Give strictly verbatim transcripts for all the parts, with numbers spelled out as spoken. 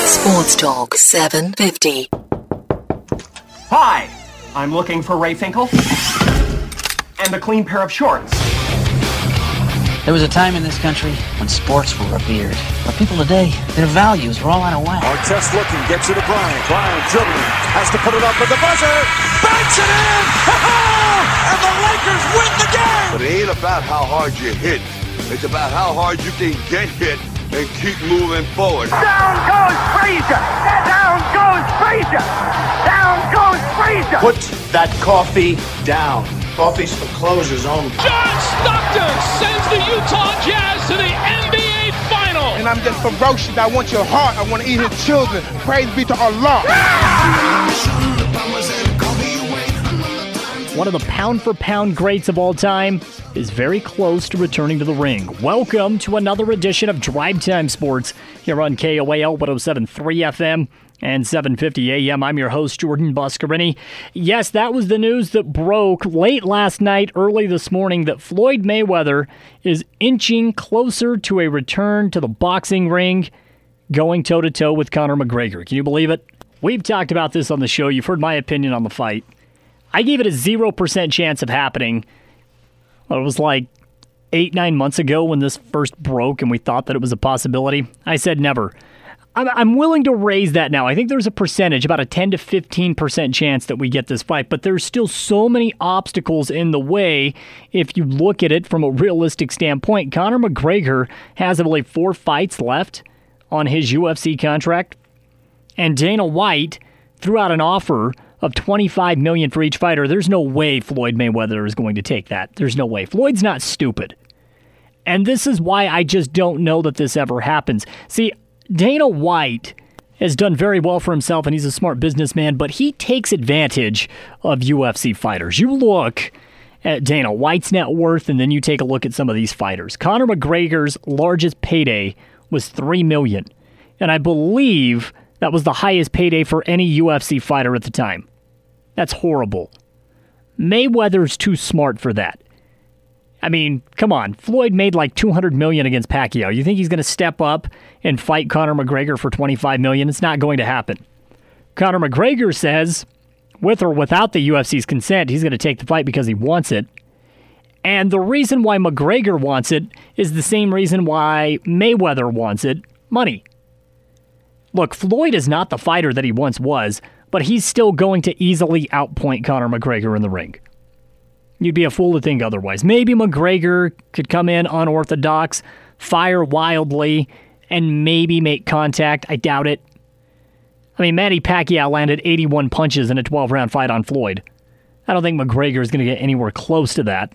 Sports Talk seven fifty. Hi, I'm looking for Ray Finkel and a clean pair of shorts. There was a time in this country when sports were revered. But people today, their values are all out of whack. Artest looking, gets it to Bryant. Bryant dribbling, has to put it up with the buzzer. Banks it in! And the Lakers win the game! But it ain't about how hard you hit. It's about how hard you can get hit and keep moving forward. Down goes Frazier! Down goes Frazier! Down goes Frazier! Put that coffee down. Coffee's for closers only. John Stockton sends the Utah Jazz to the N B A Final. And I'm just ferocious. I want your heart. I want to eat his children. Praise be to Allah. One of the pound-for-pound greats of all time is very close to returning to the ring. Welcome to another edition of Drive Time Sports here on K O A L one oh seven point three F M and seven fifty A M. I'm your host, Jordan Buscarini. Yes, that was the news that broke late last night, early this morning, that Floyd Mayweather is inching closer to a return to the boxing ring, going toe-to-toe with Conor McGregor. Can you believe it? We've talked about this on the show. You've heard my opinion on the fight. I gave it a zero percent chance of happening. Well, it was like eight, nine months ago when this first broke and we thought that it was a possibility. I said never. I'm, I'm willing to raise that now. I think there's a percentage, about a ten to fifteen percent chance that we get this fight, but there's still so many obstacles in the way if you look at it from a realistic standpoint. Conor McGregor has, I believe, four fights left on his U F C contract, and Dana White threw out an offer of twenty-five million dollars for each fighter. There's no way Floyd Mayweather is going to take that. There's no way. Floyd's not stupid. And this is why I just don't know that this ever happens. See, Dana White has done very well for himself, and he's a smart businessman, but he takes advantage of U F C fighters. You look at Dana White's net worth, and then you take a look at some of these fighters. Conor McGregor's largest payday was three million dollars, and I believe that was the highest payday for any U F C fighter at the time. That's horrible. Mayweather's too smart for that. I mean, come on. Floyd made like two hundred million dollars against Pacquiao. You think he's going to step up and fight Conor McGregor for twenty-five million dollars? It's not going to happen. Conor McGregor says, with or without the U F C's consent, he's going to take the fight because he wants it. And the reason why McGregor wants it is the same reason why Mayweather wants it: money. Look, Floyd is not the fighter that he once was, but he's still going to easily outpoint Conor McGregor in the ring. You'd be a fool to think otherwise. Maybe McGregor could come in unorthodox, fire wildly, and maybe make contact. I doubt it. I mean, Manny Pacquiao landed eighty-one punches in a twelve-round fight on Floyd. I don't think McGregor is going to get anywhere close to that.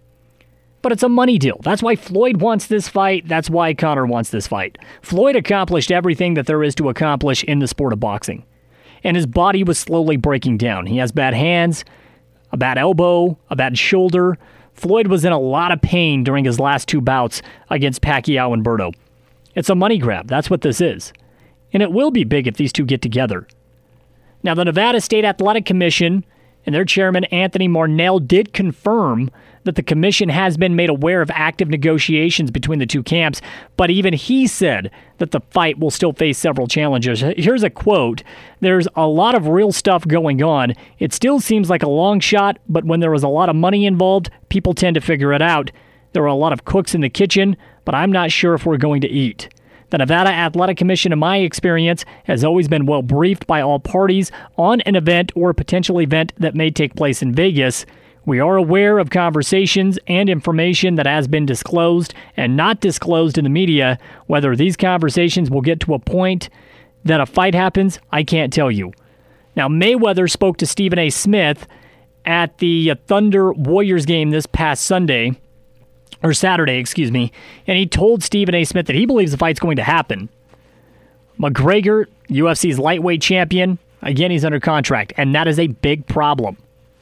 But it's a money deal. That's why Floyd wants this fight. That's why Conor wants this fight. Floyd accomplished everything that there is to accomplish in the sport of boxing. And his body was slowly breaking down. He has bad hands, a bad elbow, a bad shoulder. Floyd was in a lot of pain during his last two bouts against Pacquiao and Berto. It's a money grab. That's what this is. And it will be big if these two get together. Now, the Nevada State Athletic Commission and their chairman, Anthony Marnell, did confirm that the commission has been made aware of active negotiations between the two camps, but even he said that the fight will still face several challenges. Here's a quote: "There's a lot of real stuff going on. It still seems like a long shot, but when there was a lot of money involved, people tend to figure it out. There are a lot of cooks in the kitchen, but I'm not sure if we're going to eat. The Nevada Athletic Commission, in my experience, has always been well briefed by all parties on an event or a potential event that may take place in Vegas. We are aware of conversations and information that has been disclosed and not disclosed in the media. Whether these conversations will get to a point that a fight happens, I can't tell you." Now, Mayweather spoke to Stephen A. Smith at the Thunder Warriors game this past Sunday, or Saturday, excuse me, and he told Stephen A. Smith that he believes the fight's going to happen. McGregor, U F C's lightweight champion, again, he's under contract, and that is a big problem.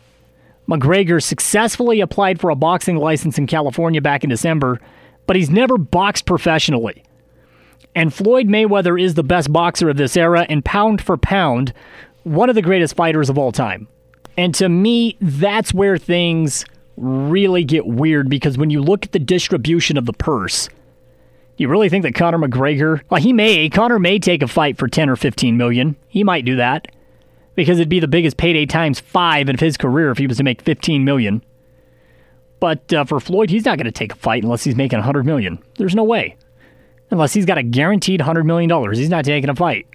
McGregor successfully applied for a boxing license in California back in December, but he's never boxed professionally. And Floyd Mayweather is the best boxer of this era, and pound for pound, one of the greatest fighters of all time. And to me, that's where things really get weird, because when you look at the distribution of the purse, You really think that Conor McGregor, well, he may, Conor may take a fight for ten or fifteen million. He might do that because it'd be the biggest payday times five of his career if he was to make fifteen million. But uh, for Floyd, he's not going to take a fight unless he's making one hundred million. There's no way. Unless he's got a guaranteed one hundred million dollars, he's not taking a fight.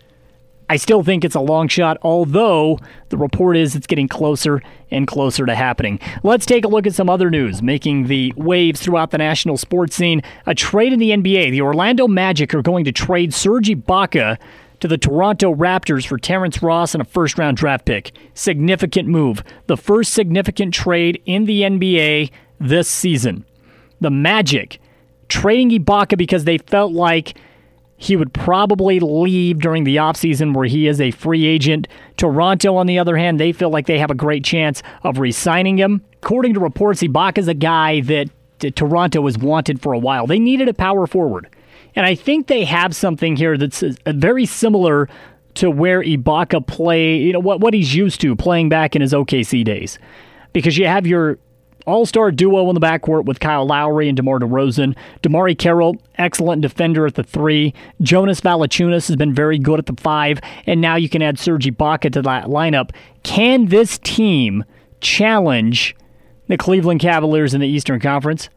I still think it's a long shot, although the report is it's getting closer and closer to happening. Let's take a look at some other news making the waves throughout the national sports scene. A trade in the N B A. The Orlando Magic are going to trade Serge Ibaka to the Toronto Raptors for Terrence Ross and a first-round draft pick. Significant move. The first significant trade in the N B A this season. The Magic trading Ibaka because they felt like he would probably leave during the offseason where he is a free agent. Toronto, on the other hand, they feel like they have a great chance of re-signing him. According to reports, Ibaka is a guy that Toronto has wanted for a while. They needed a power forward. And I think they have something here that's very similar to where Ibaka play, you know, what, what he's used to playing back in his O K C days. Because you have your all-star duo in the backcourt with Kyle Lowry and DeMar DeRozan. DeMarre Carroll, excellent defender at the three. Jonas Valanciunas has been very good at the five. And now you can add Serge Ibaka to that lineup. Can this team challenge the Cleveland Cavaliers in the Eastern Conference?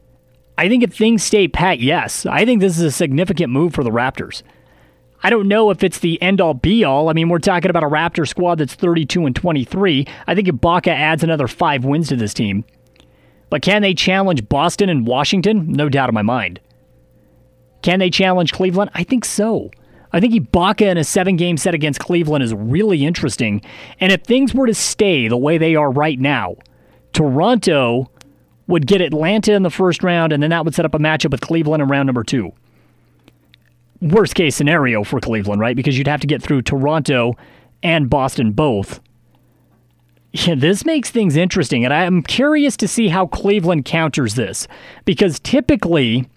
I think if things stay pat, yes. I think this is a significant move for the Raptors. I don't know if it's the end-all, be-all. I mean, we're talking about a Raptor squad that's thirty-two and twenty-three. I think Ibaka adds another five wins to this team. But can they challenge Boston and Washington? No doubt in my mind. Can they challenge Cleveland? I think so. I think Ibaka in a seven-game set against Cleveland is really interesting. And if things were to stay the way they are right now, Toronto would get Atlanta in the first round, and then that would set up a matchup with Cleveland in round number two. Worst case scenario for Cleveland, right? Because you'd have to get through Toronto and Boston both. Yeah, this makes things interesting, and I'm curious to see how Cleveland counters this. Because typically,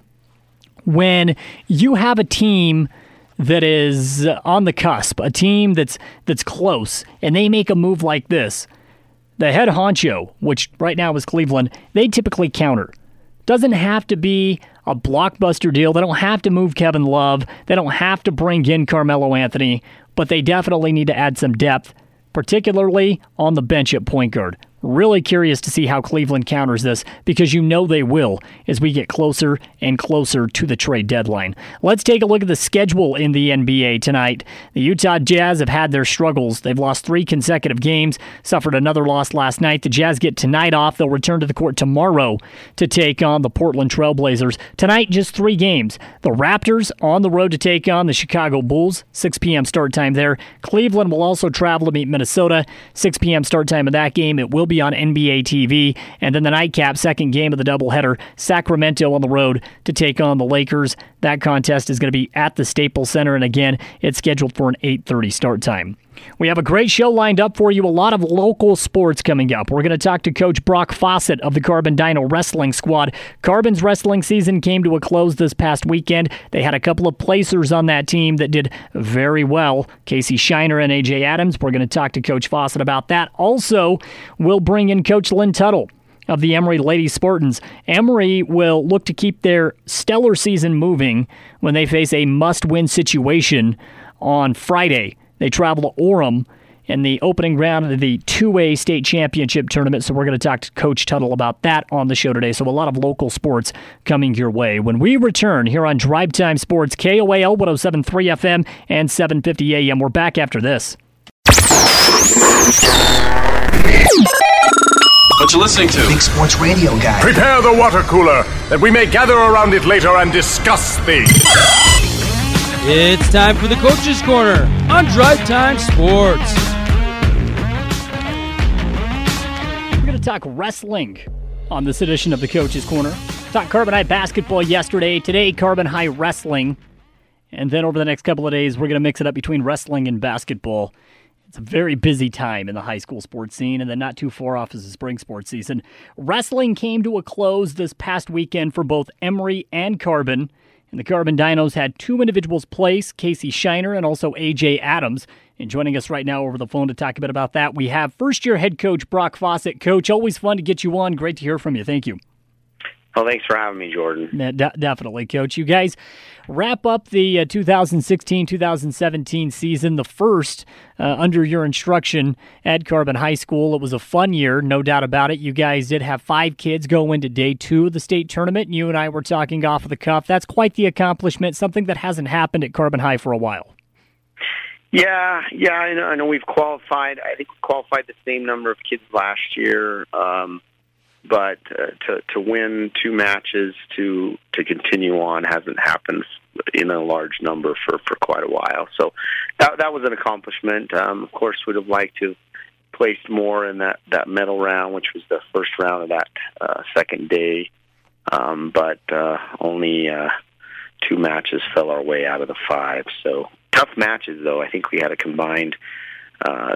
when you have a team that is on the cusp, a team that's that's close, and they make a move like this, the head honcho, which right now is Cleveland, they typically counter. Doesn't have to be a blockbuster deal. They don't have to move Kevin Love. They don't have to bring in Carmelo Anthony, but they definitely need to add some depth, particularly on the bench at point guard. Really curious to see how Cleveland counters this, because you know they will as we get closer and closer to the trade deadline. Let's take a look at the schedule in the N B A tonight. The Utah Jazz have had their struggles. They've lost three consecutive games, suffered another loss last night. The Jazz get tonight off. They'll return to the court tomorrow to take on the Portland Trailblazers. Tonight, just three games. The Raptors on the road to take on the Chicago Bulls, six p.m. start time there. Cleveland will also travel to meet Minnesota, six p.m. start time of that game. It will be on N B A T V. And then the nightcap, second game of the doubleheader, Sacramento on the road to take on the Lakers. That contest is going to be at the Staples Center, and again, it's scheduled for an eight thirty start time. We have a great show lined up for you, a lot of local sports coming up. We're going to talk to Coach Brock Fawcett of the Carbon Dino Wrestling Squad. Carbon's wrestling season came to a close this past weekend. They had a couple of placers on that team that did very well. Casey Shiner and A J Adams. We're going to talk to Coach Fawcett about that. Also, we'll bring in Coach Lynn Tuttle of the Emory Lady Spartans. Emory will look to keep their stellar season moving when they face a must-win situation on Friday. They travel to Orem in the opening round of the two A state championship tournament, so we're going to talk to Coach Tuttle about that on the show today. So a lot of local sports coming your way. When we return here on Drive Time Sports, K O A L one oh seven point three F M and seven fifty A M. We're back after this. What you listening to? Big Sports Radio Guy. Prepare the water cooler, that we may gather around it later and discuss things. It's time for the Coach's Corner on Drive Time Sports. We're going to talk wrestling on this edition of the Coach's Corner. Talked Carbon High basketball yesterday. Today, Carbon High wrestling. And then over the next couple of days, we're going to mix it up between wrestling and basketball. It's a very busy time in the high school sports scene, and then not too far off is the spring sports season. Wrestling came to a close this past weekend for both Emory and Carbon. And the Carbon Dinos had two individuals place, Casey Shiner and also A J Adams. And joining us right now over the phone to talk a bit about that, we have first-year head coach Brock Fawcett. Coach, always fun to get you on. Great to hear from you. Thank you. Well, thanks for having me, Jordan. Yeah, de- definitely, Coach. You guys wrap up the uh, twenty sixteen twenty seventeen season, the first uh, under your instruction at Carbon High School. It was a fun year, no doubt about it. You guys did have five kids go into day two of the state tournament, and you and I were talking off of the cuff. That's quite the accomplishment, something that hasn't happened at Carbon High for a while. Yeah, yeah, I know, I know we've qualified. I think we qualified the same number of kids last year. Um But uh, to to win two matches to to continue on hasn't happened in a large number for, for quite a while. So that that was an accomplishment. Um, of course, would have liked to have placed more in that, that medal round, which was the first round of that uh, second day. Um, but uh, only uh, two matches fell our way out of the five. So tough matches, though. I think we had a combined uh,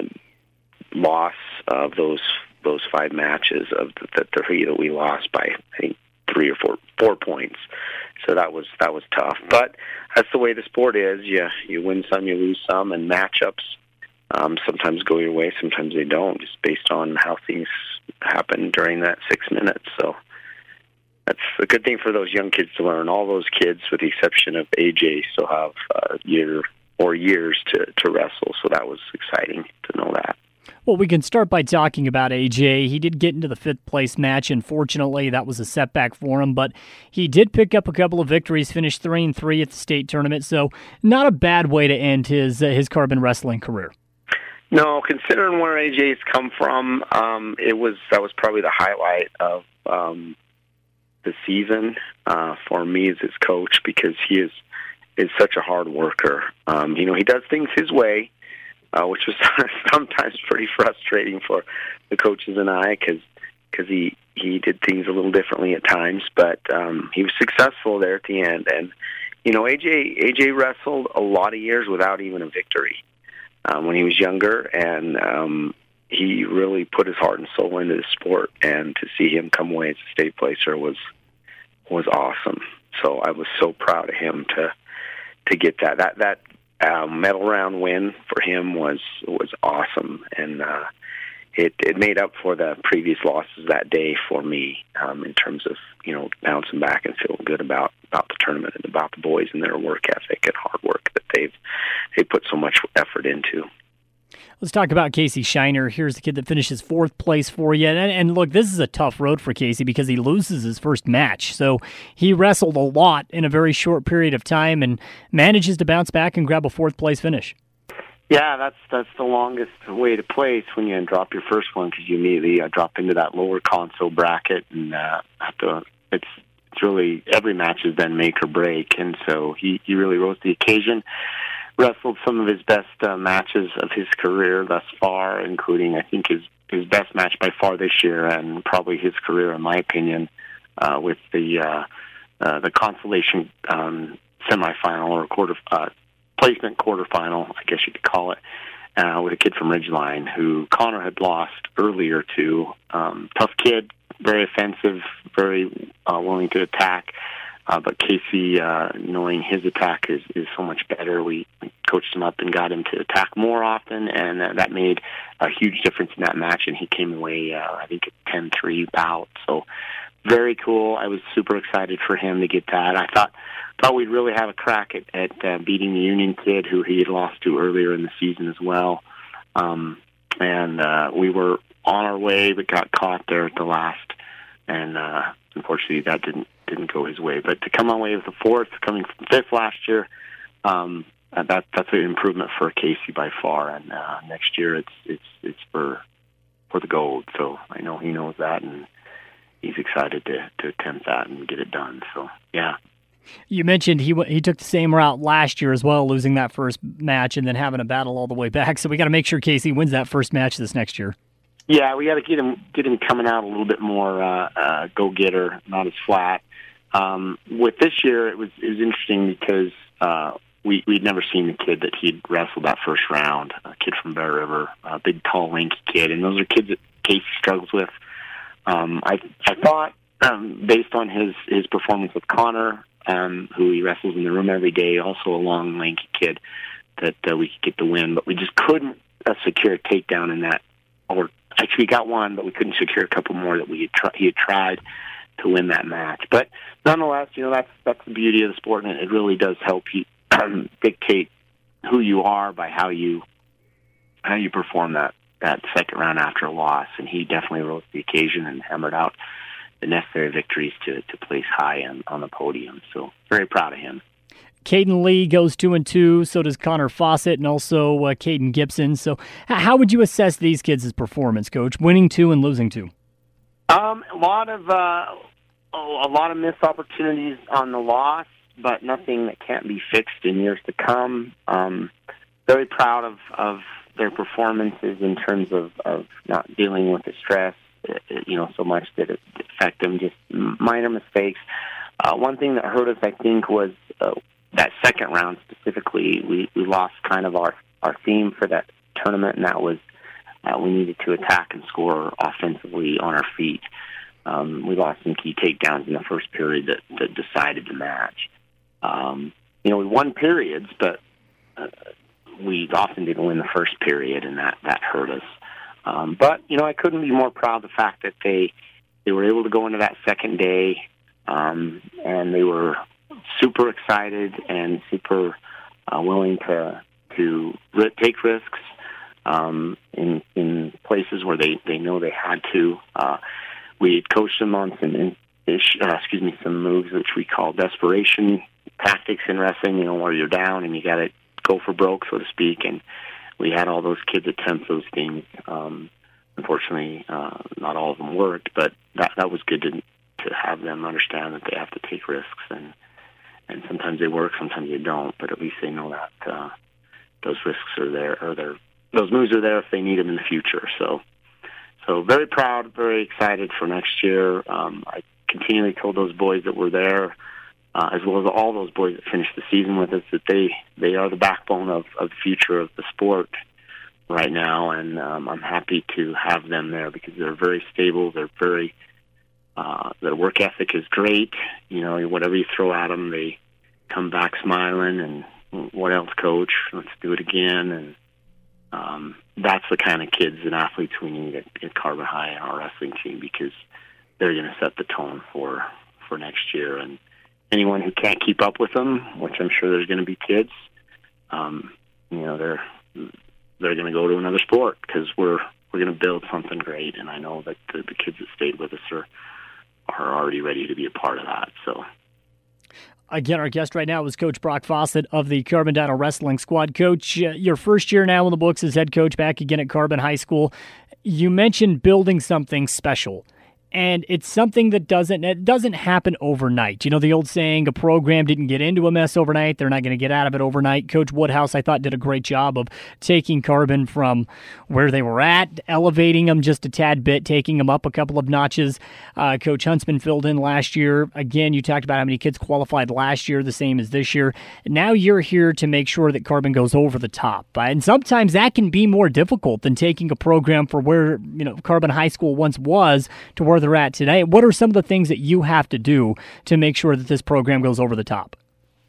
loss of those. those five matches of the, the three that we lost by, I think, three or four four points. So that was that was tough. But that's the way the sport is. You you win some, you lose some, and matchups um, sometimes go your way, sometimes they don't, just based on how things happen during that six minutes. So that's a good thing for those young kids to learn. All those kids, with the exception of A J, still have a year or years to, to wrestle. So that was exciting to know that. Well, we can start by talking about A J. He did get into the fifth place match. Unfortunately, that was a setback for him, but he did pick up a couple of victories, finished three and three at the state tournament. So, not a bad way to end his uh, his Carbon wrestling career. No, considering where A J's come from, um, it was that was probably the highlight of um, the season uh, for me as his coach, because he is is such a hard worker. Um, you know, he does things his way. Uh, which was sometimes pretty frustrating for the coaches and I, because because he, he did things a little differently at times, but um, he was successful there at the end. And, you know, A J A J wrestled a lot of years without even a victory um, when he was younger, and um, he really put his heart and soul into the sport, and to see him come away as a state placer was was awesome. So I was so proud of him to to get that. That that Uh, medal round win for him was was awesome, and uh, it it made up for the previous losses that day for me um, in terms of, you know, bouncing back and feeling good about, about the tournament and about the boys and their work ethic and hard work that they've they put so much effort into. Let's talk about Casey Shiner. Here's the kid that finishes fourth place for you. And, and look, this is a tough road for Casey because he loses his first match. So he wrestled a lot in a very short period of time and manages to bounce back and grab a fourth place finish. Yeah, that's that's the longest way to place when you drop your first one, because you immediately uh, drop into that lower console bracket, and uh, have to. It's it's really every match is then make or break, and so he he really rose to the occasion. Wrestled some of his best uh, matches of his career thus far, including, I think, his, his best match by far this year, and probably his career, in my opinion, uh, with the uh, uh, the consolation um, semifinal or quarter uh, placement quarterfinal, I guess you could call it, uh, with a kid from Ridgeline who Connor had lost earlier to. Um, tough kid, very offensive, very uh, willing to attack. Uh, but Casey, uh, knowing his attack is, is so much better, we coached him up and got him to attack more often, and uh, that made a huge difference in that match, and he came away, uh, I think, a ten three bout. So very cool. I was super excited for him to get that. I thought thought we'd really have a crack at, at uh, beating the Union kid, who he had lost to earlier in the season as well. Um, and uh, we were on our way, but got caught there at the last, and uh, unfortunately that didn't didn't go his way. But to come away with the fourth, coming from fifth last year, um, that that's an improvement for Casey by far. And uh, next year, it's it's it's for for the gold. So I know he knows that, and he's excited to to attempt that and get it done. So yeah. You mentioned he he took the same route last year as well, losing that first match and then having a battle all the way back. So we got to make sure Casey wins that first match this next year. Yeah, we got to get him get him coming out a little bit more uh, uh, go getter, not as flat. Um, with this year, it was it was interesting because uh, we we'd never seen the kid that he'd wrestled that first round, a kid from Bear River, a big, tall, lanky kid, and those are kids that Casey struggles with. Um, I I thought um, based on his his performance with Connor, um, who he wrestles in the room every day, also a long, lanky kid, that uh, we could get the win, but we just couldn't uh, secure a takedown in that. Or actually, we got one, but we couldn't secure a couple more that we had tr- he had tried. to win that match. But nonetheless, you know, that's that's the beauty of the sport, and it really does help you um, dictate who you are by how you how you perform that, that second round after a loss. And he definitely rose to the occasion and hammered out the necessary victories to, to place high on, on the podium. So very proud of him. Caden Lee goes two and two. So does Connor Fawcett and also uh, Caden Gibson. So how would you assess these kids' performance, Coach? Winning two and losing two. Um, a lot of uh, a lot of missed opportunities on the loss, but nothing that can't be fixed in years to come. Um, very proud of, of their performances in terms of, of not dealing with the stress, you know, so much that it affect them. Just minor mistakes. Uh, one thing that hurt us, I think, was uh, that second round specifically. We we lost kind of our, our theme for that tournament, and that was uh, we needed to attack and score offensively on our feet. Um, we lost some key takedowns in the first period that, that decided the match. Um, you know, we won periods, but uh, we often didn't win the first period, and that, that hurt us. Um, but, you know, I couldn't be more proud of the fact that they they were able to go into that second day, um, and they were super excited and super uh, willing to to take risks um, in in places where they, they know they had to. Uh, we had coached them on some in, uh, excuse me some moves which we call desperation tactics in wrestling. You know, where you're down and you got to go for broke, so to speak, and we had all those kids attempt those things. Um, unfortunately, uh, not all of them worked, but that that was good to to have them understand that they have to take risks, and and sometimes they work, sometimes they don't, but at least they know that uh, those risks are there, or they're, those moves are there if they need them in the future. So, so very proud, very excited for next year. Um, I continually told those boys that were there, Uh, as well as all those boys that finished the season with us, that they, they are the backbone of, of the future of the sport right now, and um, I'm happy to have them there because they're very stable. They're very uh, their work ethic is great. You know, whatever you throw at them, they come back smiling. And what else, Coach? Let's do it again. And um, that's the kind of kids and athletes we need at, at Carbon High and our wrestling team, because they're going to set the tone for for next year. And anyone who can't keep up with them, which I'm sure there's going to be kids, um, you know, they're they're going to go to another sport, because we're we're going to build something great, and I know that the, the kids that stayed with us are are already ready to be a part of that. So, again, our guest right now is Coach Brock Fawcett of the Carbondale Wrestling Squad. Coach, uh, your first year now in the books as head coach back again at Carbon High School. You mentioned building something special. And it's something that doesn't it doesn't happen overnight. You know, the old saying, a program didn't get into a mess overnight. They're not going to get out of it overnight. Coach Woodhouse, I thought, did a great job of taking Carbon from where they were at, elevating them just a tad bit, taking them up a couple of notches. Uh, Coach Huntsman filled in last year. Again, you talked about how many kids qualified last year, the same as this year. Now you're here to make sure that Carbon goes over the top. And sometimes that can be more difficult than taking a program for where, you know, Carbon High School once was to where they're at today. What are some of the things that you have to do to make sure that this program goes over the top?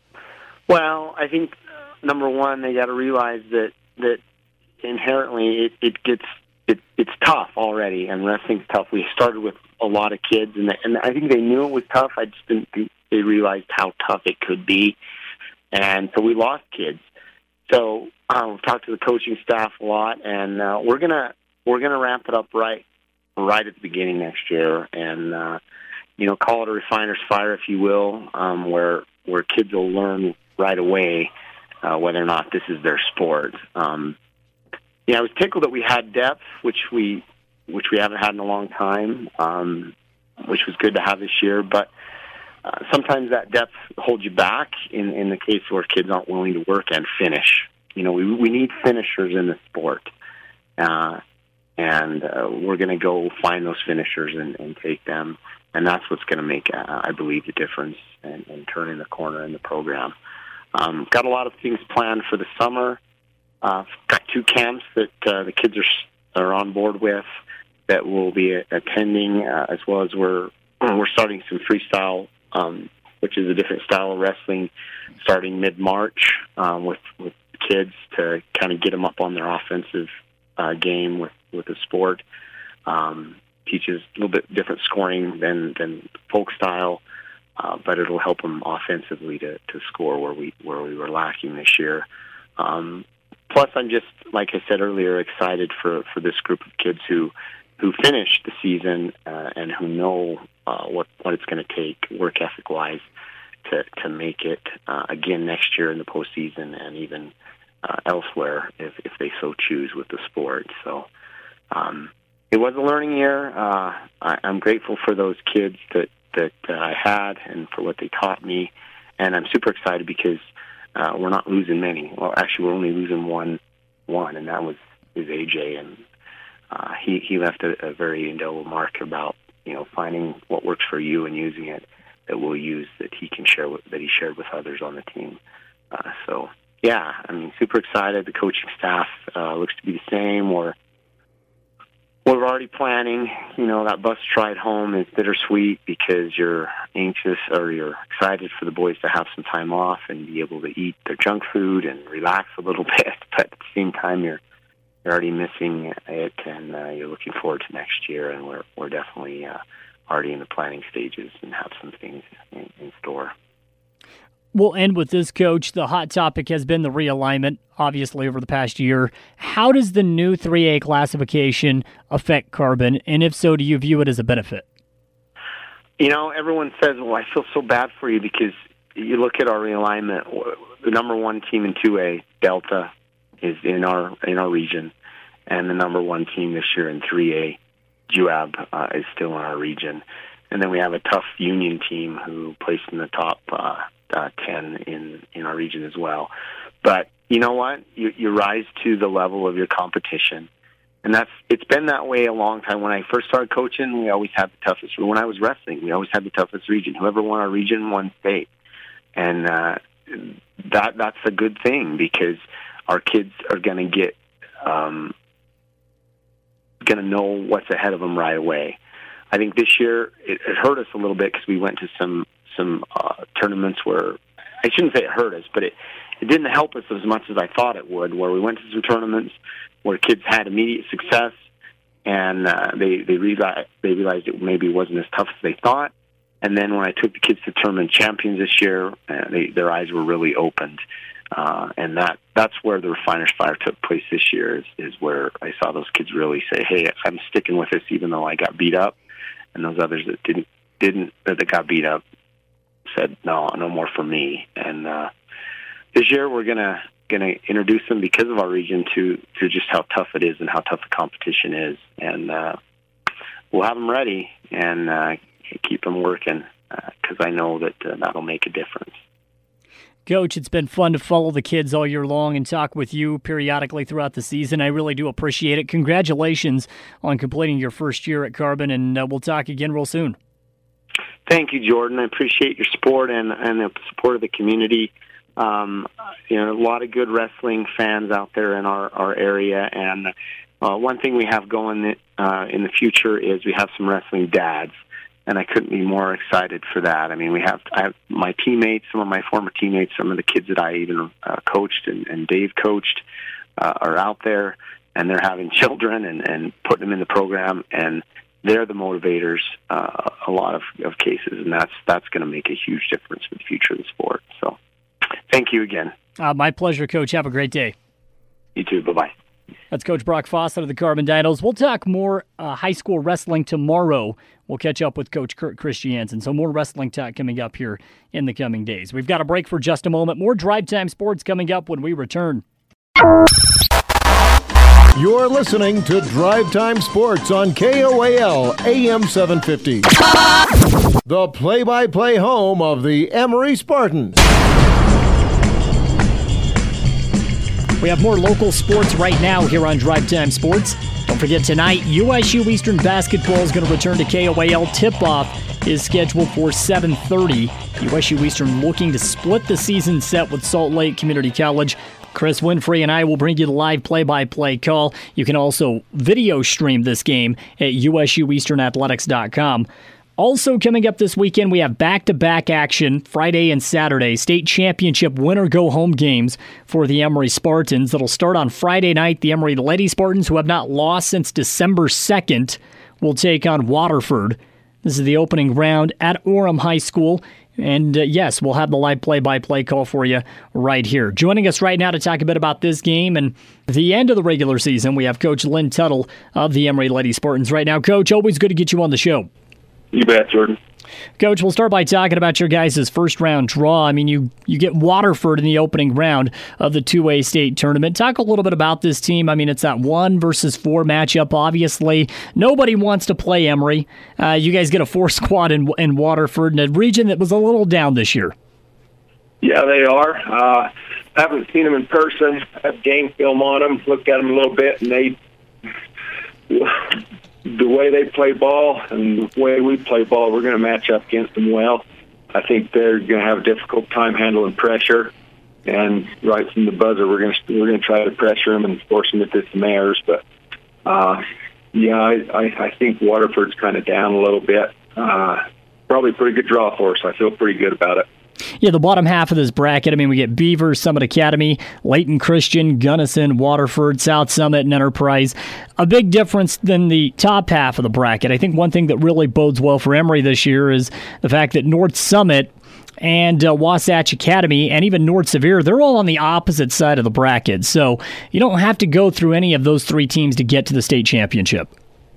Well, I think number one, they got to realize that that inherently it, it gets it, it's tough already, and wrestling's tough. We started with a lot of kids, and they, and I think they knew it was tough. I just didn't think they realized how tough it could be, and so we lost kids. So uh, we've talked to the coaching staff a lot, and uh, we're gonna we're gonna ramp it up right. right at the beginning next year, and uh, you know, call it a refiner's fire, if you will, um, where where kids will learn right away uh, whether or not this is their sport. Um, yeah, I was tickled that we had depth, which we which we haven't had in a long time, um, which was good to have this year. But uh, sometimes that depth holds you back in, in the case where kids aren't willing to work and finish. You know, we we need finishers in the sport. Uh, And uh, we're going to go find those finishers and, and take them. And that's what's going to make, uh, I believe, the difference in, in turning the corner in the program. Um, got a lot of things planned for the summer. Uh, got two camps that uh, the kids are, are on board with that we'll be attending, uh, as well as we're, we're starting some freestyle, um, which is a different style of wrestling, starting mid-March um, with, with kids to kind of get them up on their offensive uh, game with with the sport. Um, teaches a little bit different scoring than than folk style, uh, but it'll help them offensively to, to score where we where we were lacking this year. Um, plus, I'm just, like I said earlier, excited for, for this group of kids who who finished the season uh, and who know uh, what what it's going to take work ethic wise to to make it uh, again next year in the postseason and even uh, elsewhere if if they so choose with the sport. So. Um, It was a learning year. Uh, I, I'm grateful for those kids that, that uh, I had and for what they taught me. And I'm super excited because uh, we're not losing many. Well, actually, we're only losing one, one, and that was is A J. And uh, he, he left a, a very indelible mark about, you know, finding what works for you and using it that we'll use that he can share with, that he shared with others on the team. Uh, so, yeah, I mean, super excited. The coaching staff uh, looks to be the same. We're We're already planning, you know, that bus ride home is bittersweet because you're anxious or you're excited for the boys to have some time off and be able to eat their junk food and relax a little bit. But at the same time, you're you're already missing it, and uh, you're looking forward to next year. And we're we're definitely uh, already in the planning stages and have some things in, in store. We'll end with this, Coach. The hot topic has been the realignment, obviously, over the past year. How does the new three A classification affect Carbon, and if so, do you view it as a benefit? You know, everyone says, well, I feel so bad for you because you look at our realignment. The number one team in two A, Delta, is in our in our region, and the number one team this year in three A, J U A B, uh, is still in our region. And then we have a tough Union team who placed in the top uh Uh, ten in, in our region as well. But you know what? You, you rise to the level of your competition. And that's it's been that way a long time. When I first started coaching, we always had the toughest. When I was wrestling, we always had the toughest region. Whoever won our region won state. And uh, that that's a good thing because our kids are going to get, um, going to know what's ahead of them right away. I think this year it, it hurt us a little bit because we went to some some uh, tournaments where, I shouldn't say it hurt us, but it, it didn't help us as much as I thought it would, where we went to some tournaments where kids had immediate success and uh, they, they, realized, they realized it maybe wasn't as tough as they thought. And then when I took the kids to tournament champions this year, uh, they, their eyes were really opened. Uh, and that that's where the Refiners Fire took place this year is, is where I saw those kids really say, hey, I'm sticking with this even though I got beat up. And those others that didn't, didn't that got beat up said, no, no more for me. And uh, this year we're going to gonna introduce them because of our region to, to just how tough it is and how tough the competition is. And uh, we'll have them ready and uh, keep them working because uh, I know that uh, that'll make a difference. Coach, it's been fun to follow the kids all year long and talk with you periodically throughout the season. I really do appreciate it. Congratulations on completing your first year at Carbon, and uh, we'll talk again real soon. Thank you, Jordan. I appreciate your support and, and the support of the community. Um, you know, a lot of good wrestling fans out there in our, our area, and uh, one thing we have going uh, in the future is we have some wrestling dads. And I couldn't be more excited for that. I mean, we have, I have my teammates, some of my former teammates, some of the kids that I even uh, coached and, and Dave coached uh, are out there, and they're having children and, and putting them in the program, and they're the motivators uh, a lot of, of cases, and that's that's going to make a huge difference for the future of the sport. So thank you again. Uh, my pleasure, Coach. Have a great day. You too. Bye-bye. That's Coach Brock Fawcett of the Carbon Dinos. We'll talk more uh, high school wrestling tomorrow. We'll catch up with Coach Kurt Christiansen. So more wrestling talk coming up here in the coming days. We've got a break for just a moment. More Drive Time Sports coming up when we return. You're listening to Drive Time Sports on K O A L A M seven fifty. The play-by-play home of the Emory Spartans. We have more local sports right now here on Drive Time Sports. Don't forget tonight, U S U Eastern Basketball is going to return to K O A L. Tip-off is scheduled for seven thirty. U S U Eastern looking to split the season set with Salt Lake Community College. Chris Winfrey and I will bring you the live play-by-play call. You can also video stream this game at U S U Eastern Athletics dot com. Also coming up this weekend, we have back-to-back action Friday and Saturday, state championship winner-go-home games for the Emory Spartans. That'll start on Friday night. The Emory Lady Spartans, who have not lost since December second, will take on Waterford. This is the opening round at Orem High School. And uh, yes, we'll have the live play-by-play call for you right here. Joining us right now to talk a bit about this game and the end of the regular season, we have Coach Lynn Tuttle of the Emory Lady Spartans right now. Coach, always good to get you on the show. You bet, Jordan. Coach, we'll start by talking about your guys' first-round draw. I mean, you, you get Waterford in the opening round of the two A state tournament. Talk a little bit about this team. I mean, it's that one versus four matchup, obviously. Nobody wants to play Emory. Uh, you guys get a four squad in, in Waterford in a region that was a little down this year. Yeah, they are. Uh, I haven't seen them in person. I have game film on them, looked at them a little bit, and they... the way they play ball and the way we play ball, we're going to match up against them well. I think they're going to have a difficult time handling pressure, and right from the buzzer, we're going to we're going to try to pressure them and force them into some errors. But uh, yeah, I, I, I think Waterford's kind of down a little bit. Uh, probably a pretty good draw for us. I feel pretty good about it. Yeah, the bottom half of this bracket, I mean, we get Beaver, Summit Academy, Layton Christian, Gunnison, Waterford, South Summit, and Enterprise. A big difference than the top half of the bracket. I think one thing that really bodes well for Emory this year is the fact that North Summit and uh, Wasatch Academy and even North Severe, they're all on the opposite side of the bracket. So you don't have to go through any of those three teams to get to the state championship.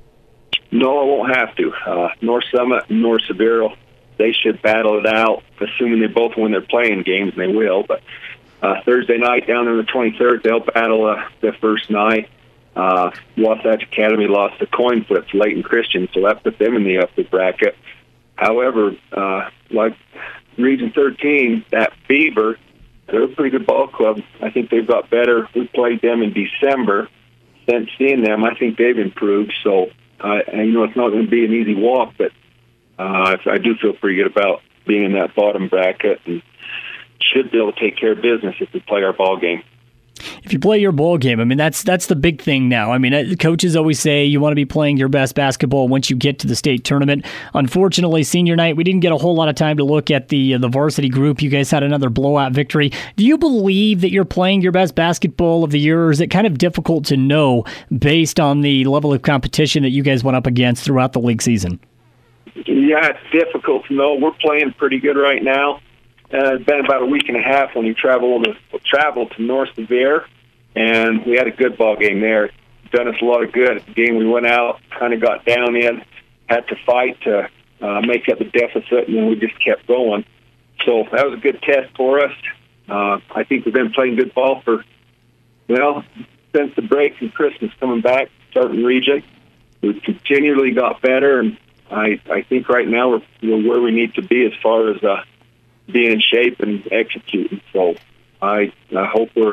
No, I won't have to. Uh, North Summit and North Severe, they should battle it out, assuming they both win their playing games, and they will. But uh, Thursday night down on the twenty-third, they'll battle uh, the first night. Uh, Wasatch Academy lost a coin flip to Layton Christian, so that put them in the upper bracket. However, uh, like Region thirteen, that Beaver, they're a pretty good ball club. I think they've got better. We played them in December. Since seeing them, I think they've improved. So, uh, and, you know, it's not going to be an easy walk, but Uh, I do feel pretty good about being in that bottom bracket and should be able to take care of business if we play our ball game. If you play your ball game, I mean, that's that's the big thing now. I mean, coaches always say you want to be playing your best basketball once you get to the state tournament. Unfortunately, senior night, we didn't get a whole lot of time to look at the, uh, the varsity group. You guys had another blowout victory. Do you believe that you're playing your best basketball of the year, or is it kind of difficult to know based on the level of competition that you guys went up against throughout the league season? Yeah, it's difficult to know. We're playing pretty good right now. Uh, it's been about a week and a half when we traveled to, traveled to North Severe, and we had a good ball game there. It's done us a lot of good. The game we went out, kind of got down in, had to fight to uh, make up the deficit, and then we just kept going. So that was a good test for us. Uh, I think we've been playing good ball for, well, since the break and Christmas coming back, starting region. We've continually got better, and I, I think right now we're, we're where we need to be as far as uh, being in shape and executing. So I, I hope we're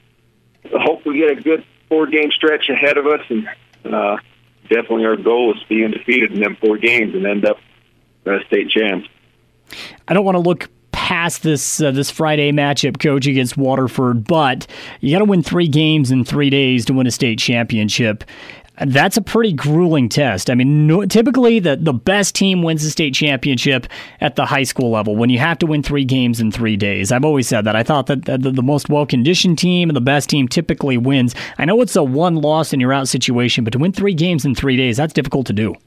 I hope we get a good four game stretch ahead of us, and uh, definitely our goal is to be undefeated in them four games and end up uh, state champs. I don't want to look past this uh, this Friday matchup, Coach, against Waterford, but you got to win three games in three days to win a state championship. That's a pretty grueling test. I mean, no, typically the, the best team wins the state championship at the high school level when you have to win three games in three days. I've always said that. I thought that the, the most well-conditioned team and the best team typically wins. I know it's a one-loss and you're out situation, but to win three games in three days, that's difficult to do.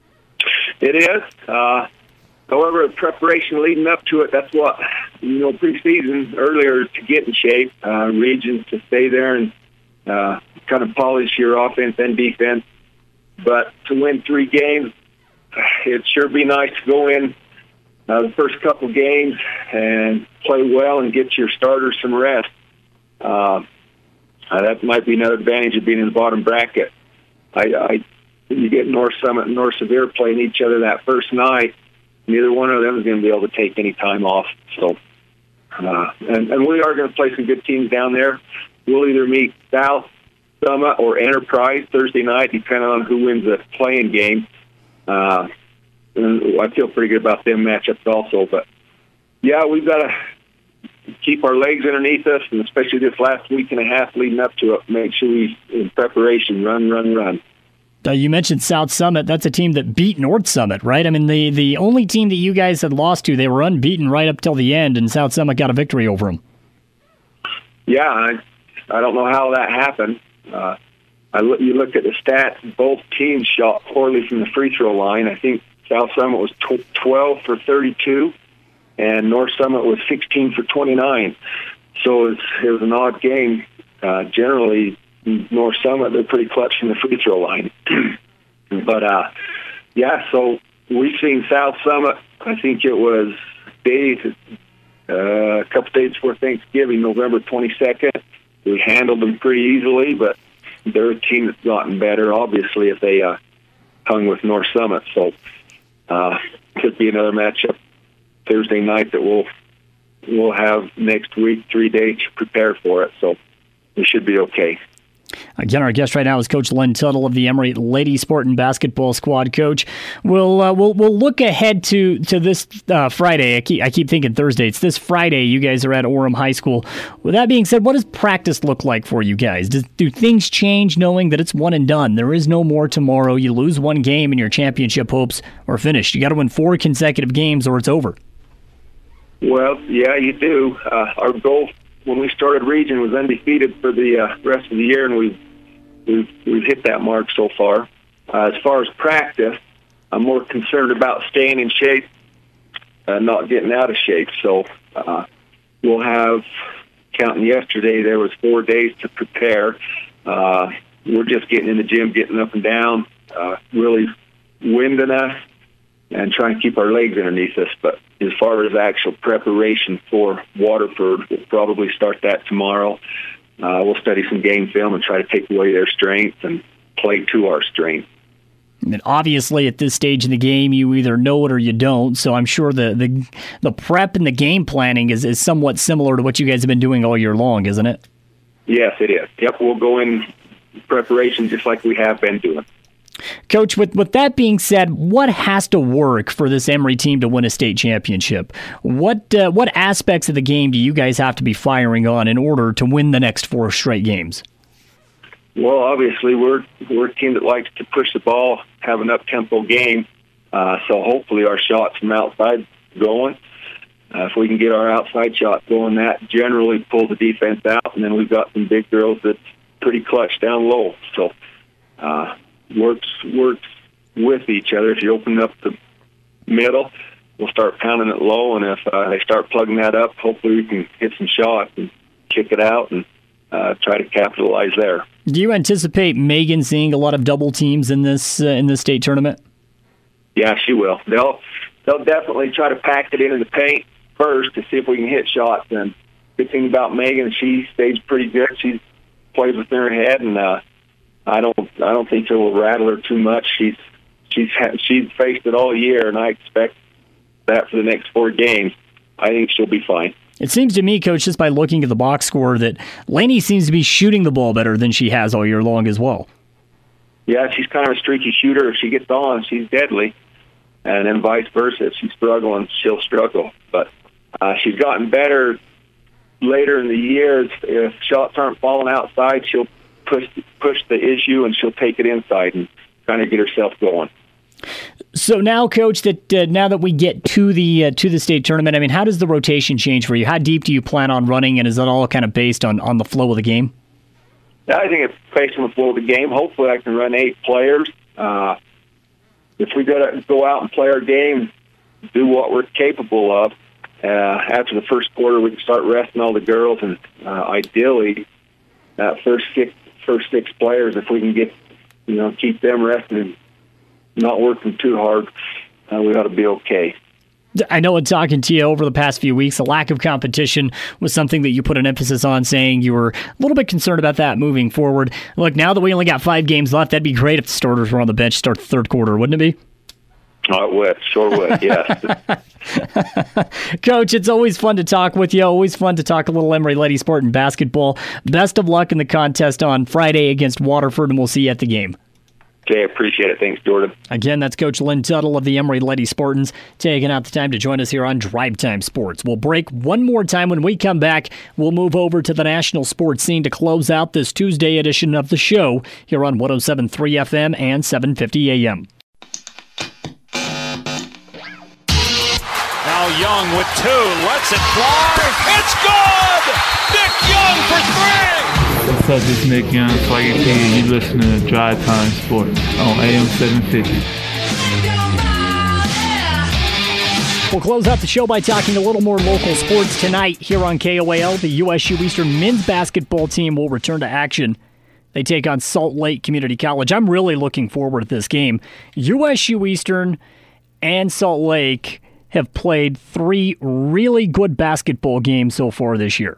It is. Uh, however, preparation leading up to it, that's what, you know, preseason earlier to get in shape, uh, regions to stay there and uh, kind of polish your offense and defense. But to win three games, it'd sure be nice to go in uh, the first couple games and play well and get your starters some rest. Uh, uh, that might be another advantage of being in the bottom bracket. I, I you get North Summit and North Severe playing each other that first night. Neither one of them is going to be able to take any time off. So, uh, and, and we are going to play some good teams down there. We'll either meet South Summit or Enterprise Thursday night, depending on who wins the playing game. Uh, and I feel pretty good about them matchups also. But, yeah, we've got to keep our legs underneath us, and especially this last week and a half leading up to it, make sure we, in preparation, run, run, run. Uh, you mentioned South Summit. That's a team that beat North Summit, right? I mean, the, the only team that you guys had lost to, they were unbeaten right up till the end, and South Summit got a victory over them. Yeah, I, I don't know how that happened. Uh, I look, you look at the stats, both teams shot poorly from the free throw line. I think South Summit was twelve for thirty-two, and North Summit was sixteen for twenty-nine. So it was, it was an odd game. Uh, generally, North Summit, they're pretty clutch from the free throw line. But, uh, yeah, so we've seen South Summit, I think it was days, uh, a couple days before Thanksgiving, November twenty-second. We handled them pretty easily, but they're a team that's gotten better, obviously, if they uh, hung with North Summit. So uh, could be another matchup Thursday night that we'll we'll have next week, three days to prepare for it. So we should be okay. Again, our guest right now is Coach Len Tuttle of the Emory Lady Sport and Basketball Squad. Coach, we'll uh, we'll we'll look ahead to to this uh, Friday. I keep I keep thinking Thursday. It's this Friday. You guys are at Orem High School. With that being said, what does practice look like for you guys? Does, do things change knowing that it's one and done? There is no more tomorrow. You lose one game and your championship hopes are finished. You got to win four consecutive games or it's over. Well, yeah, you do. Uh, our goal when we started region was undefeated for the uh, rest of the year, and we've we've we've hit that mark so far. Uh, as far as practice, I'm more concerned about staying in shape, uh, not getting out of shape. So uh, we'll have, counting yesterday, there was four days to prepare. Uh, we're just getting in the gym, getting up and down, uh, really winding us, and trying to keep our legs underneath us. But as far as actual preparation for Waterford, we'll probably start that tomorrow. Uh, we'll study some game film and try to take away their strengths and play to our strength. And obviously, at this stage in the game, you either know it or you don't. So I'm sure the the, the prep and the game planning is, is somewhat similar to what you guys have been doing all year long, isn't it? Yes, it is. Yep, we'll go in preparation just like we have been doing. Coach, with, with that being said, what has to work for this Emory team to win a state championship? What uh, what aspects of the game do you guys have to be firing on in order to win the next four straight games? Well, obviously, we're we're a team that likes to push the ball, have an up-tempo game, uh, so hopefully our shots from outside going. Uh, if we can get our outside shots going, that generally pulls the defense out, and then we've got some big girls that's pretty clutch down low. So uh works works with each other. If you open up the middle, we'll start pounding it low, and if uh, they start plugging that up, hopefully we can hit some shots and kick it out and uh, try to capitalize there. Do you anticipate Megan seeing a lot of double teams in this uh, in this state tournament? Yeah, she will. They'll they'll definitely try to pack it into the paint first to see if we can hit shots. And good thing about Megan, she stays pretty good. She plays with her head, and uh, I don't. I don't think it will rattle her too much. She's she's ha- she's faced it all year, and I expect that for the next four games. I think she'll be fine. It seems to me, Coach, just by looking at the box score, that Lainey seems to be shooting the ball better than she has all year long as well. Yeah, she's kind of a streaky shooter. If she gets on, she's deadly, and then vice versa. If she's struggling, she'll struggle. But uh, she's gotten better later in the years. If shots aren't falling outside, she'll push push the issue, and she'll take it inside and kind of get herself going. So now, Coach, that uh, now that we get to the uh, to the state tournament, I mean, how does the rotation change for you? How deep do you plan on running, and is that all kind of based on, on the flow of the game? Yeah, I think it's based on the flow of the game. Hopefully, I can run eight players. Uh, if we go to go out and play our game, do what we're capable of. Uh, after the first quarter, we can start resting all the girls, and uh, ideally, that first six. First six players, if we can get, you know, keep them rested and not working too hard, uh, we ought to be okay. I know in talking to you over the past few weeks, the lack of competition was something that you put an emphasis on, saying you were a little bit concerned about that moving forward. Look, now that we only got five games left, that'd be great if the starters were on the bench to start the third quarter, wouldn't it be? Oh, it would. Sure would, yes. Coach, it's always fun to talk with you. Always fun to talk a little Emory Lady Sport and basketball. Best of luck in the contest on Friday against Waterford, and we'll see you at the game. Okay, I appreciate it. Thanks, Jordan. Again, that's Coach Len Tuttle of the Emory Lady Spartans taking out the time to join us here on Drive Time Sports. We'll break one more time. When we come back, we'll move over to the national sports scene to close out this Tuesday edition of the show here on one oh seven point three F M and seven fifty A M. Now Young with two, lets it fly. It's good! Nick Young for three! What's up, this is Nick Young, Swaggy P, and you listening to Drive Time Sports on A M seven fifty. We'll close out the show by talking a little more local sports tonight here on K O A L. The U S U Eastern men's basketball team will return to action. They take on Salt Lake Community College. I'm really looking forward to this game. U S U Eastern and Salt Lake have played three really good basketball games so far this year.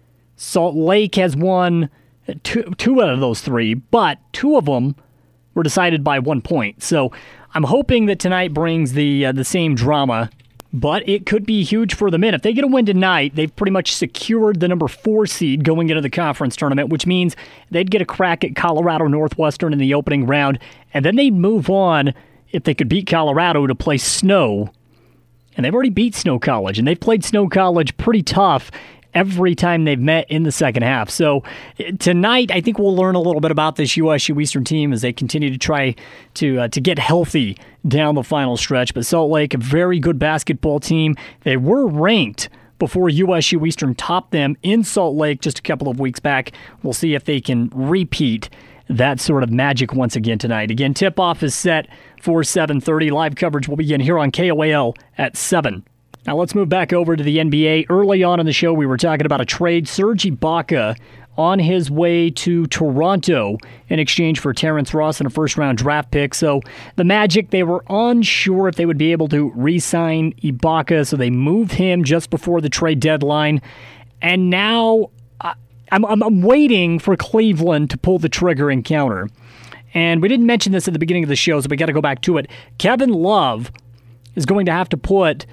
Salt Lake has won two, two out of those three, but two of them were decided by one point. So I'm hoping that tonight brings the uh, the same drama, but it could be huge for the men. If they get a win tonight, they've pretty much secured the number four seed going into the conference tournament, which means they'd get a crack at Colorado Northwestern in the opening round, and then they'd move on, if they could beat Colorado, to play Snow. And they've already beat Snow College, and they've played Snow College pretty tough every time they've met in the second half. So tonight, I think we'll learn a little bit about this U S U Eastern team as they continue to try to uh, to get healthy down the final stretch. But Salt Lake, a very good basketball team. They were ranked before U S U Eastern topped them in Salt Lake just a couple of weeks back. We'll see if they can repeat that sort of magic once again tonight. Again, tip-off is set for seven thirty. Live coverage will begin here on K O A L at seven. Now let's move back over to the N B A. Early on in the show, we were talking about a trade. Serge Ibaka on his way to Toronto in exchange for Terrence Ross and a first-round draft pick. So the Magic, they were unsure if they would be able to re-sign Ibaka, so they moved him just before the trade deadline. And now I'm, I'm, I'm waiting for Cleveland to pull the trigger and counter. And we didn't mention this at the beginning of the show, so we got to go back to it. Kevin Love is going to have to put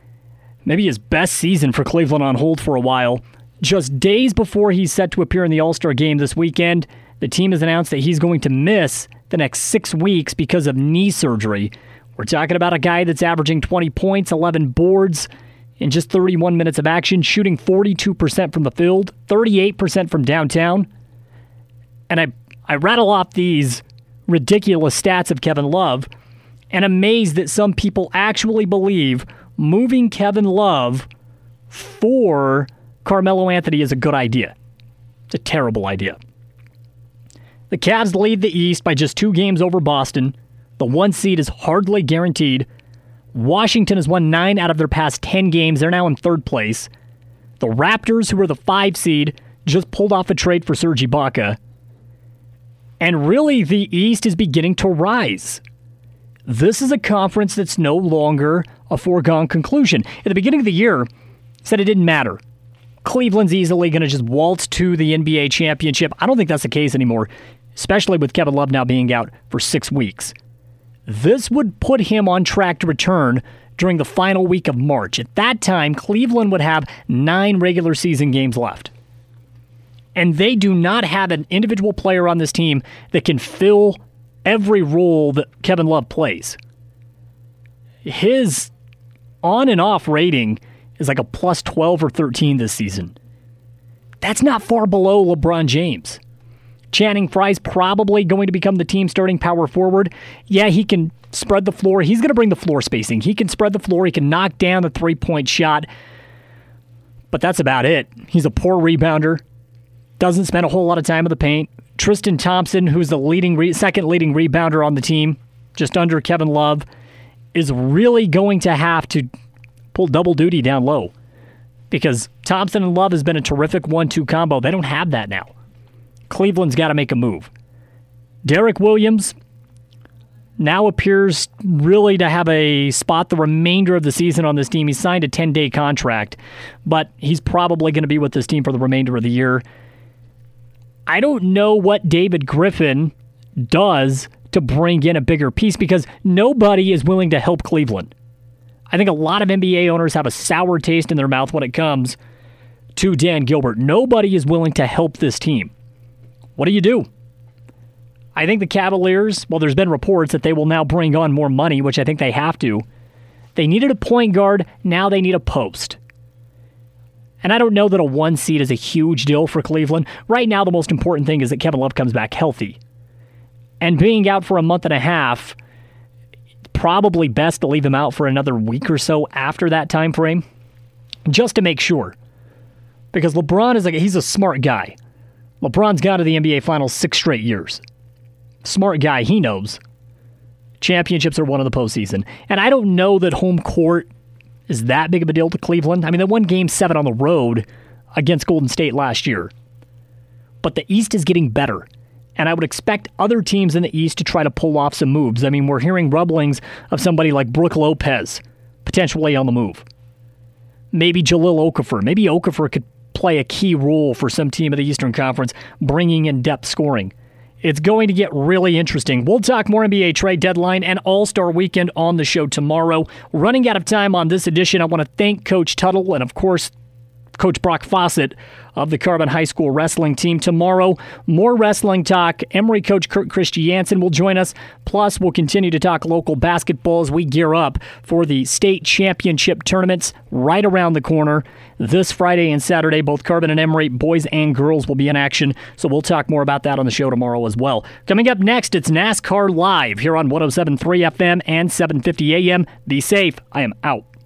maybe his best season for Cleveland on hold for a while. Just days before he's set to appear in the All-Star game this weekend, the team has announced that he's going to miss the next six weeks because of knee surgery. We're talking about a guy that's averaging twenty points, eleven boards in just thirty-one minutes of action, shooting forty-two percent from the field, thirty-eight percent from downtown. And I, I rattle off these ridiculous stats of Kevin Love, and amazed that some people actually believe moving Kevin Love for Carmelo Anthony is a good idea. It's a terrible idea. The Cavs lead the East by just two games over Boston. The one seed is hardly guaranteed. Washington has won nine out of their past ten games. They're now in third place. The Raptors, who are the five seed, just pulled off a trade for Serge Ibaka. And really, the East is beginning to rise. This is a conference that's no longer a foregone conclusion. At the beginning of the year, said it didn't matter. Cleveland's easily going to just waltz to the N B A championship. I don't think that's the case anymore, especially with Kevin Love now being out for six weeks. This would put him on track to return during the final week of March. At that time, Cleveland would have nine regular season games left. And they do not have an individual player on this team that can fill every role that Kevin Love plays. His on and off rating is like a plus twelve or thirteen this season. That's not far below LeBron James. Channing Frye's probably going to become the team starting power forward. Yeah, he can spread the floor. He's going to bring the floor spacing. He can spread the floor. He can knock down the three-point shot. But that's about it. He's a poor rebounder. Doesn't spend a whole lot of time in the paint. Tristan Thompson, who's the leading re- second leading rebounder on the team, just under Kevin Love, is really going to have to pull double duty down low because Thompson and Love has been a terrific one two combo. They don't have that now. Cleveland's got to make a move. Derek Williams now appears really to have a spot the remainder of the season on this team. He signed a ten-day contract, but he's probably going to be with this team for the remainder of the year. I don't know what David Griffin does to bring in a bigger piece because nobody is willing to help Cleveland. I think a lot of N B A owners have a sour taste in their mouth when it comes to Dan Gilbert. Nobody is willing to help this team. What do you do? I think the Cavaliers, well, there's been reports that they will now bring on more money, which I think they have to. They needed a point guard. Now they need a post. And I don't know that a one seed is a huge deal for Cleveland. Right now, the most important thing is that Kevin Love comes back healthy. And being out for a month and a half, probably best to leave him out for another week or so after that time frame, just to make sure. Because LeBron is like, he's a smart guy. LeBron's gone to the N B A Finals six straight years. Smart guy, he knows. Championships are won in the postseason. And I don't know that home court is that big of a deal to Cleveland. I mean, they won Game seven on the road against Golden State last year. But the East is getting better. And I would expect other teams in the East to try to pull off some moves. I mean, we're hearing rumblings of somebody like Brook Lopez potentially on the move. Maybe Jahlil Okafor. Maybe Okafor could play a key role for some team of the Eastern Conference, bringing in depth scoring. It's going to get really interesting. We'll talk more N B A trade deadline and All-Star Weekend on the show tomorrow. Running out of time on this edition, I want to thank Coach Tuttle and, of course, Coach Brock Fawcett of the Carbon High School wrestling team. Tomorrow, more wrestling talk. Emory coach Kurt Christiansen will join us. Plus, we'll continue to talk local basketball as we gear up for the state championship tournaments right around the corner. This Friday and Saturday, both Carbon and Emory, boys and girls, will be in action. So we'll talk more about that on the show tomorrow as well. Coming up next, it's NASCAR Live here on one oh seven point three F M and seven fifty A M. Be safe. I am out.